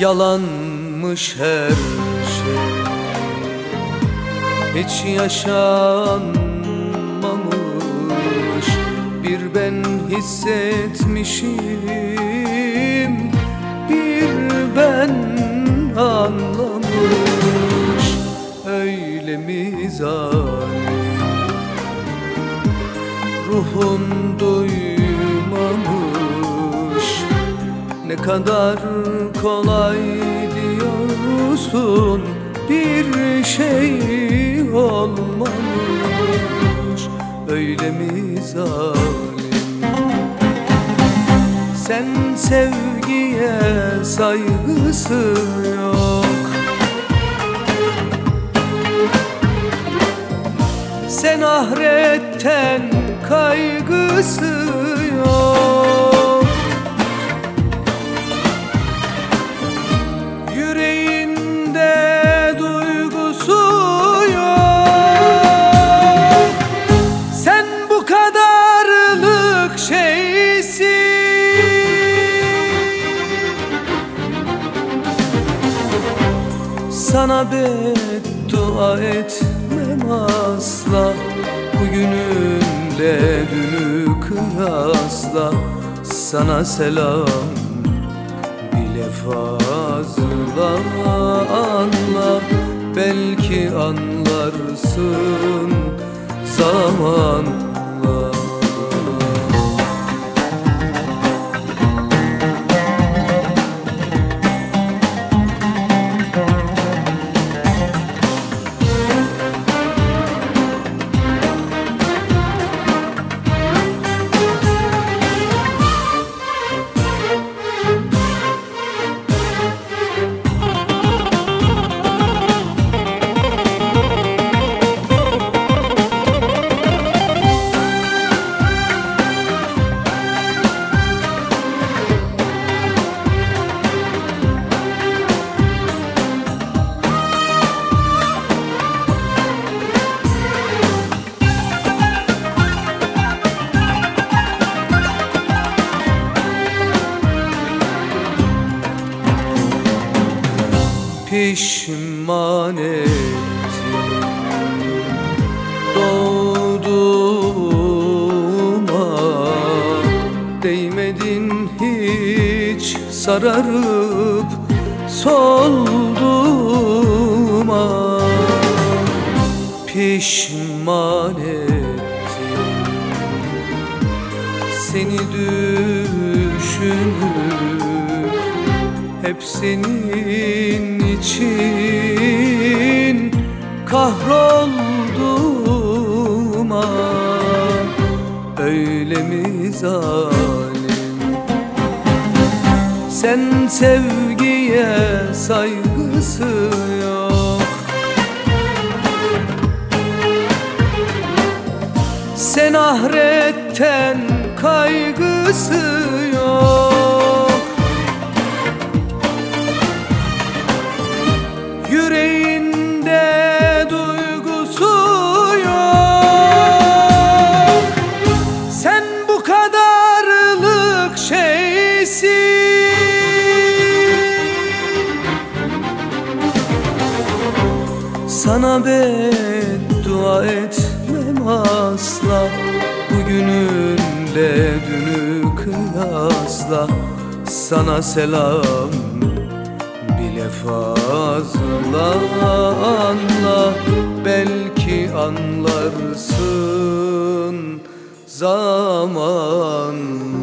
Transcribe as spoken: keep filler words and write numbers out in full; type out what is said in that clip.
Yalanmış her şey, hiç yaşanmamış. Bir ben hissetmişim, bir ben anlamış. Öyle mi zalim, ruhum duymamış. Ne kadar kolay diyorsun, bir şey olmamış. Öyle mi zalim, sen sevgiye saygısı yok. Sen ahiretten kaygısı yok. Yüreğinde duygusu yok. Sen bu kadarlık şeysin, sana beddua etmem asla. Bugününle dünü kıyasla, sana selam bile fazla. Anla, belki anlarsın zamanla. Pişman ettin doğduğuma, değmedin hiç sararıp solduğuma. Pişman ettin seni düşünüp, hep senin için kahrolduğuma. Öyle mi zalim, sen sevgiye saygısı yok. Sen ahiretten kaygısı yok. Yüreğinde duygusu yok. Sen bu kadarlık şeysin, sana beddua etmem asla. Bugününle dünü kıyasla, sana selam bile fazla. Anla, belki anlarsın zaman.